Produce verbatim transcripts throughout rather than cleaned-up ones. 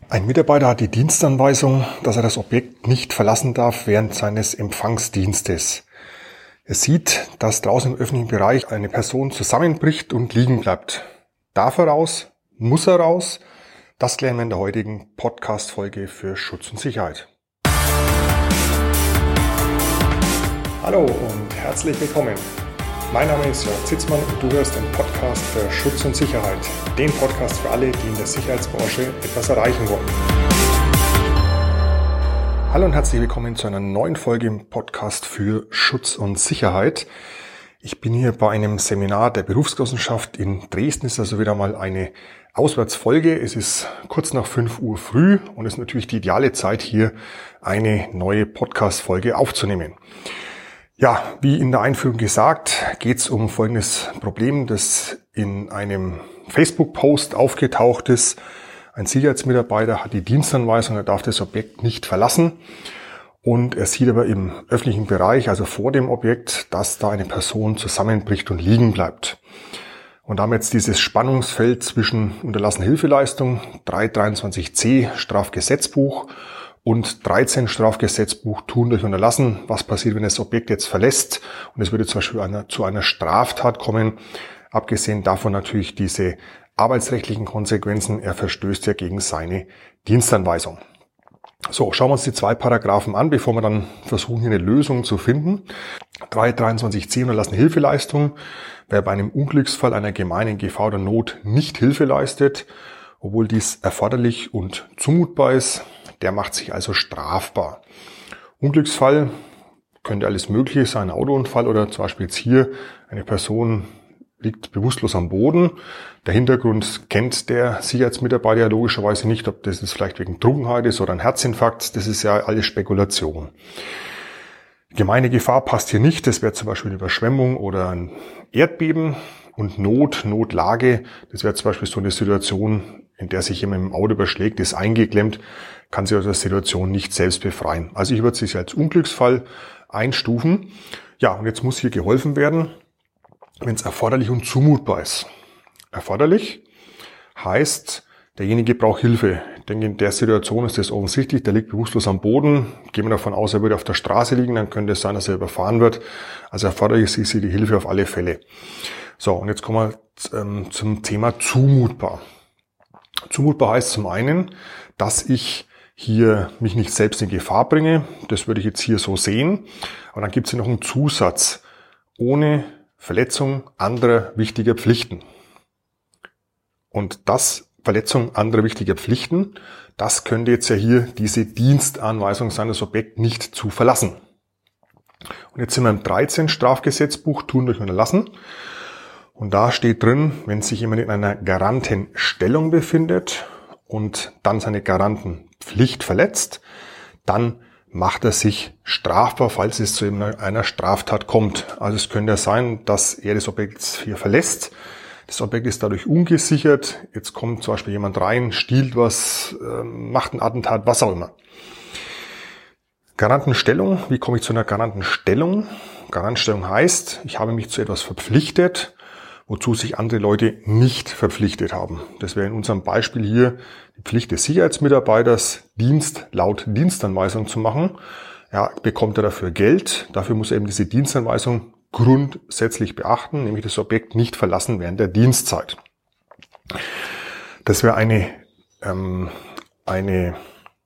Ein Mitarbeiter hat die Dienstanweisung, dass er das Objekt nicht verlassen darf während seines Empfangsdienstes. Er sieht, dass draußen im öffentlichen Bereich eine Person zusammenbricht und liegen bleibt. Darf er raus? Muss er raus? Das klären wir in der heutigen Podcast-Folge für Schutz und Sicherheit. Hallo und herzlich willkommen. Mein Name ist Jörg Zitzmann und du hörst den Podcast für Schutz und Sicherheit. Den Podcast für alle, die in der Sicherheitsbranche etwas erreichen wollen. Hallo und herzlich willkommen zu einer neuen Folge im Podcast für Schutz und Sicherheit. Ich bin hier bei einem Seminar der Berufsgenossenschaft in Dresden. Es ist also wieder mal eine Auswärtsfolge. Es ist kurz nach fünf Uhr früh und es ist natürlich die ideale Zeit, hier eine neue Podcast-Folge aufzunehmen. Ja, wie in der Einführung gesagt, geht es um folgendes Problem, das in einem Facebook-Post aufgetaucht ist. Ein Sicherheitsmitarbeiter hat die Dienstanweisung, er darf das Objekt nicht verlassen. Und er sieht aber im öffentlichen Bereich, also vor dem Objekt, dass da eine Person zusammenbricht und liegen bleibt. Und da haben wir jetzt dieses Spannungsfeld zwischen unterlassene Hilfeleistung, drei dreiundzwanzig c Strafgesetzbuch und dreizehn Strafgesetzbuch Tun durch Unterlassen. Was passiert, wenn das Objekt jetzt verlässt und es würde zum Beispiel einer, zu einer Straftat kommen? Abgesehen davon natürlich diese arbeitsrechtlichen Konsequenzen. Er verstößt ja gegen seine Dienstanweisung. So, schauen wir uns die zwei Paragraphen an, bevor wir dann versuchen, hier eine Lösung zu finden. drei dreiundzwanzig c Unterlassene Hilfeleistung. Wer bei einem Unglücksfall, einer gemeinen Gefahr oder Not nicht Hilfe leistet, obwohl dies erforderlich und zumutbar ist, der macht sich also strafbar. Unglücksfall könnte alles Mögliche sein, ein Autounfall oder zum Beispiel jetzt hier eine Person liegt bewusstlos am Boden. Der Hintergrund kennt der Sicherheitsmitarbeiter ja logischerweise nicht, ob das jetzt vielleicht wegen Trunkenheit ist oder ein Herzinfarkt. Das ist ja alles Spekulation. Gemeine Gefahr passt hier nicht. Das wäre zum Beispiel eine Überschwemmung oder ein Erdbeben. Und Not, Notlage, das wäre zum Beispiel so eine Situation, in der sich jemand im Auto überschlägt, ist eingeklemmt, kann sich aus der Situation nicht selbst befreien. Also ich würde es als Unglücksfall einstufen. Ja, und jetzt muss hier geholfen werden, wenn es erforderlich und zumutbar ist. Erforderlich heißt, derjenige braucht Hilfe. Ich denke, in der Situation ist das offensichtlich, der liegt bewusstlos am Boden. Gehen wir davon aus, er würde auf der Straße liegen, dann könnte es sein, dass er überfahren wird. Also erforderlich ist hier die Hilfe auf alle Fälle. So, und jetzt kommen wir ähm, zum Thema zumutbar. Zumutbar heißt zum einen, dass ich hier mich nicht selbst in Gefahr bringe. Das würde ich jetzt hier so sehen. Aber dann gibt es hier noch einen Zusatz. Ohne Verletzung anderer wichtiger Pflichten. Und das Verletzung anderer wichtiger Pflichten, das könnte jetzt ja hier diese Dienstanweisung sein, das Objekt nicht zu verlassen. Und jetzt sind wir im dreizehn Strafgesetzbuch Tun durch Unterlassen. Und da steht drin, wenn sich jemand in einer Garantenstellung befindet und dann seine Garantenpflicht verletzt, dann macht er sich strafbar, falls es zu einer Straftat kommt. Also es könnte ja sein, dass er das Objekt hier verlässt. Das Objekt ist dadurch ungesichert. Jetzt kommt zum Beispiel jemand rein, stiehlt was, macht ein Attentat, was auch immer. Garantenstellung. Wie komme ich zu einer Garantenstellung? Garantenstellung heißt, ich habe mich zu etwas verpflichtet, wozu sich andere Leute nicht verpflichtet haben. Das wäre in unserem Beispiel hier die Pflicht des Sicherheitsmitarbeiters, Dienst laut Dienstanweisung zu machen. Ja, bekommt er dafür Geld. Dafür muss er eben diese Dienstanweisung grundsätzlich beachten, nämlich das Objekt nicht verlassen während der Dienstzeit. Das wäre eine, ähm, eine,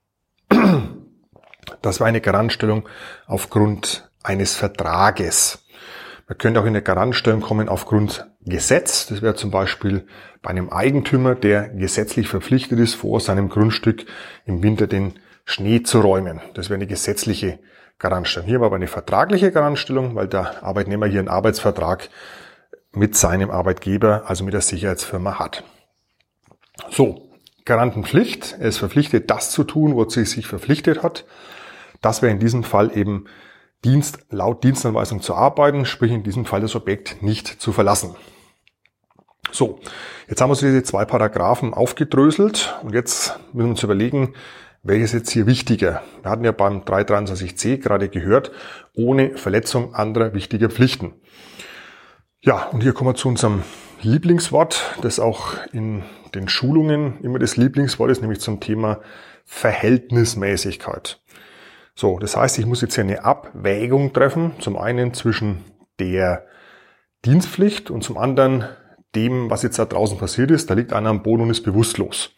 das wäre eine Garantstellung aufgrund eines Vertrages. Man könnte auch in eine Garantstellung kommen aufgrund Gesetz. Das wäre zum Beispiel bei einem Eigentümer, der gesetzlich verpflichtet ist, vor seinem Grundstück im Winter den Schnee zu räumen. Das wäre eine gesetzliche Garantstellung. Hier war aber eine vertragliche Garantstellung, weil der Arbeitnehmer hier einen Arbeitsvertrag mit seinem Arbeitgeber, also mit der Sicherheitsfirma hat. So, Garantenpflicht. Er ist verpflichtet, das zu tun, wozu er sich verpflichtet hat. Das wäre in diesem Fall eben Dienst laut Dienstanweisung zu arbeiten, sprich in diesem Fall das Objekt nicht zu verlassen. So, jetzt haben wir uns diese zwei Paragraphen aufgedröselt und jetzt müssen wir uns überlegen, welches jetzt hier wichtiger. Wir hatten ja beim drei dreiundzwanzig c gerade gehört, ohne Verletzung anderer wichtiger Pflichten. Ja, und hier kommen wir zu unserem Lieblingswort, das auch in den Schulungen immer das Lieblingswort ist, nämlich zum Thema Verhältnismäßigkeit. So, das heißt, ich muss jetzt hier eine Abwägung treffen, zum einen zwischen der Dienstpflicht und zum anderen dem, was jetzt da draußen passiert ist. Da liegt einer am Boden und ist bewusstlos.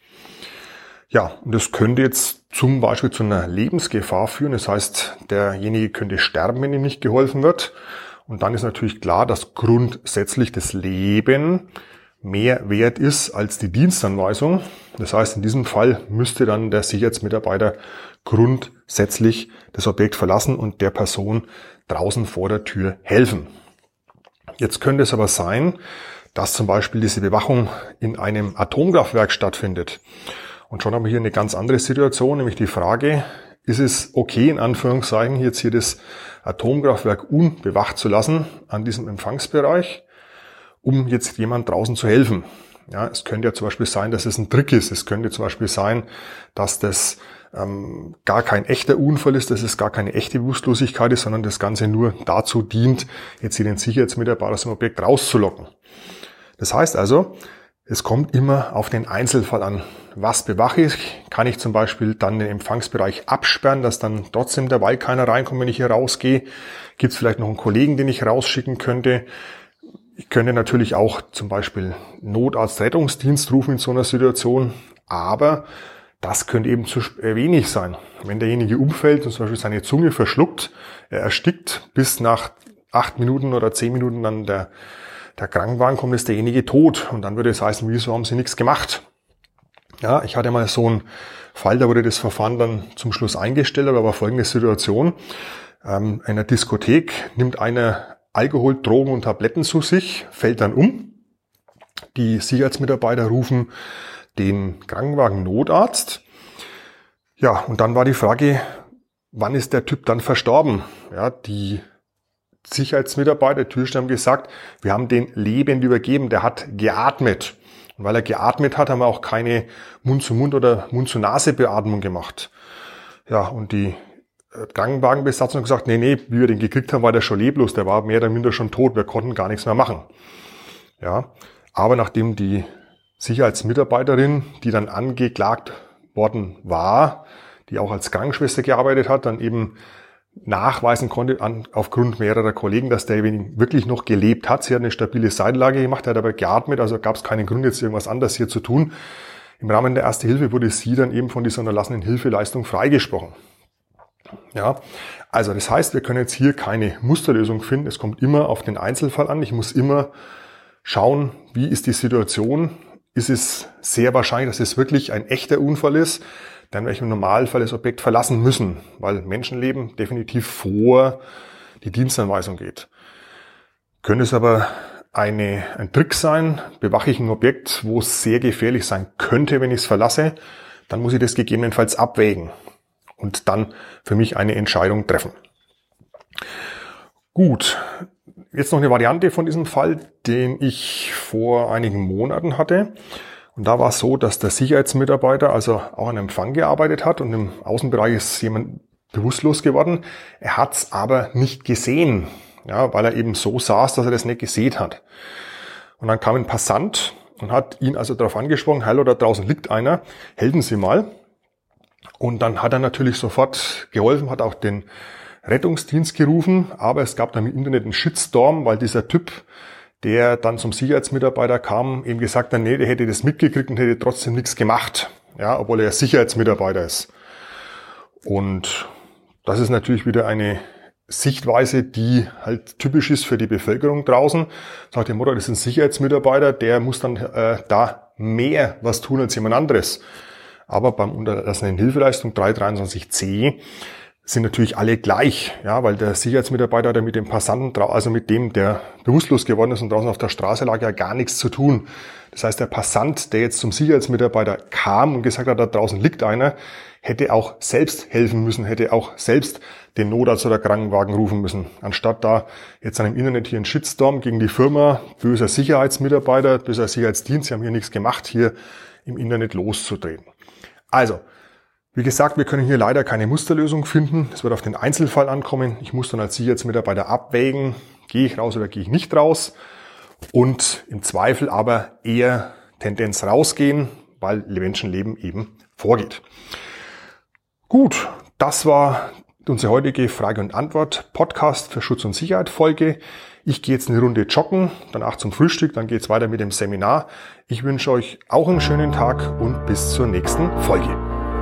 Ja, und das könnte jetzt zum Beispiel zu einer Lebensgefahr führen. Das heißt, derjenige könnte sterben, wenn ihm nicht geholfen wird. Und dann ist natürlich klar, dass grundsätzlich das Leben mehr wert ist als die Dienstanweisung. Das heißt, in diesem Fall müsste dann der Sicherheitsmitarbeiter grundsätzlich das Objekt verlassen und der Person draußen vor der Tür helfen. Jetzt könnte es aber sein, dass zum Beispiel diese Bewachung in einem Atomkraftwerk stattfindet. Und schon haben wir hier eine ganz andere Situation, nämlich die Frage, ist es okay, in Anführungszeichen, jetzt hier das Atomkraftwerk unbewacht zu lassen an diesem Empfangsbereich, um jetzt jemand draußen zu helfen. Ja, es könnte ja zum Beispiel sein, dass es ein Trick ist. Es könnte zum Beispiel sein, dass das ähm, gar kein echter Unfall ist, dass es gar keine echte Bewusstlosigkeit ist, sondern das Ganze nur dazu dient, jetzt hier den Sicherheitsmitarbeiter aus dem Objekt rauszulocken. Das heißt also, es kommt immer auf den Einzelfall an. Was bewache ich? Kann ich zum Beispiel dann den Empfangsbereich absperren, dass dann trotzdem dabei keiner reinkommt, wenn ich hier rausgehe? Gibt es vielleicht noch einen Kollegen, den ich rausschicken könnte? Ich könnte natürlich auch zum Beispiel Notarzt-Rettungsdienst rufen in so einer Situation, aber das könnte eben zu wenig sein. Wenn derjenige umfällt und zum Beispiel seine Zunge verschluckt, er erstickt, bis nach acht Minuten oder zehn Minuten dann der der Krankenwagen kommt, ist derjenige tot. Und dann würde es heißen, wieso haben sie nichts gemacht? Ja, ich hatte mal so einen Fall, da wurde das Verfahren dann zum Schluss eingestellt, aber war folgende Situation. Ähm, in einer Diskothek nimmt einer Alkohol, Drogen und Tabletten zu sich, fällt dann um. Die Sicherheitsmitarbeiter rufen den Krankenwagen Notarzt. Ja, und dann war die Frage, wann ist der Typ dann verstorben? Ja, die Sicherheitsmitarbeiter, Türsteher haben gesagt, wir haben den lebend übergeben, der hat geatmet. Und weil er geatmet hat, haben wir auch keine Mund-zu-Mund- oder Mund-zu-Nase-Beatmung gemacht. Ja, und die Krankenwagenbesatzung hat gesagt, nee, nee, wie wir den gekriegt haben, war der schon leblos, der war mehr oder minder schon tot, wir konnten gar nichts mehr machen. Ja, aber nachdem die Sicherheitsmitarbeiterin, die dann angeklagt worden war, die auch als Krankenschwester gearbeitet hat, dann eben nachweisen konnte, an, aufgrund mehrerer Kollegen, dass der wirklich noch gelebt hat. Sie hat eine stabile Seitenlage gemacht, er hat aber geatmet, also gab es keinen Grund, jetzt irgendwas anderes hier zu tun. Im Rahmen der Erste Hilfe wurde sie dann eben von dieser unterlassenen Hilfeleistung freigesprochen. Ja, also das heißt, wir können jetzt hier keine Musterlösung finden. Es kommt immer auf den Einzelfall an. Ich muss immer schauen, wie ist die Situation. Ist es sehr wahrscheinlich, dass es wirklich ein echter Unfall ist? Dann werde ich im Normalfall das Objekt verlassen müssen, weil Menschenleben definitiv vor die Dienstanweisung geht. Könnte es aber eine, ein Trick sein, bewache ich ein Objekt, wo es sehr gefährlich sein könnte, wenn ich es verlasse, dann muss ich das gegebenenfalls abwägen und dann für mich eine Entscheidung treffen. Gut, jetzt noch eine Variante von diesem Fall, den ich vor einigen Monaten hatte. Und da war es so, dass der Sicherheitsmitarbeiter also auch an Empfang gearbeitet hat und im Außenbereich ist jemand bewusstlos geworden. Er hat es aber nicht gesehen, ja, weil er eben so saß, dass er das nicht gesehen hat. Und dann kam ein Passant und hat ihn also darauf angesprochen, hallo, da draußen liegt einer, helfen Sie mal. Und dann hat er natürlich sofort geholfen, hat auch den Rettungsdienst gerufen, aber es gab dann im Internet einen Shitstorm, weil dieser Typ, der dann zum Sicherheitsmitarbeiter kam, eben gesagt hat, nee, der hätte das mitgekriegt und hätte trotzdem nichts gemacht, ja, obwohl er Sicherheitsmitarbeiter ist. Und das ist natürlich wieder eine Sichtweise, die halt typisch ist für die Bevölkerung draußen. Sagt der Mutter, das ist ein Sicherheitsmitarbeiter, der muss dann äh, da mehr was tun als jemand anderes. Aber beim unterlassenen Hilfeleistung drei dreiundzwanzig c sind natürlich alle gleich, ja, weil der Sicherheitsmitarbeiter, der mit dem Passanten, also mit dem, der bewusstlos geworden ist und draußen auf der Straße lag, ja gar nichts zu tun. Das heißt, der Passant, der jetzt zum Sicherheitsmitarbeiter kam und gesagt hat, da draußen liegt einer, hätte auch selbst helfen müssen, hätte auch selbst den Notarzt oder Krankenwagen rufen müssen. Anstatt da jetzt an dem Internet hier einen Shitstorm gegen die Firma, böser Sicherheitsmitarbeiter, böser Sicherheitsdienst, sie haben hier nichts gemacht, hier im Internet loszudrehen. Also, wie gesagt, wir können hier leider keine Musterlösung finden. Es wird auf den Einzelfall ankommen. Ich muss dann als Sicherheitsmitarbeiter abwägen, gehe ich raus oder gehe ich nicht raus. Und im Zweifel aber eher Tendenz rausgehen, weil Menschenleben eben vorgeht. Gut, das war unsere heutige Frage- und Antwort-Podcast für Schutz und Sicherheit Folge. Ich gehe jetzt eine Runde joggen, danach zum Frühstück, dann geht es weiter mit dem Seminar. Ich wünsche euch auch einen schönen Tag und bis zur nächsten Folge.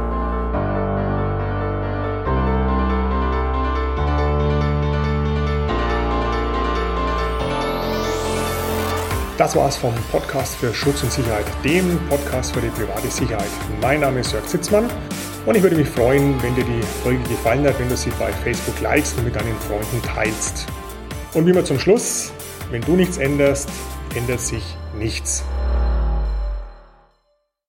Das war's vom Podcast für Schutz und Sicherheit, dem Podcast für die private Sicherheit. Mein Name ist Jörg Zitzmann und ich würde mich freuen, wenn dir die Folge gefallen hat, wenn du sie bei Facebook likest und mit deinen Freunden teilst. Und wie immer zum Schluss, wenn du nichts änderst, ändert sich nichts.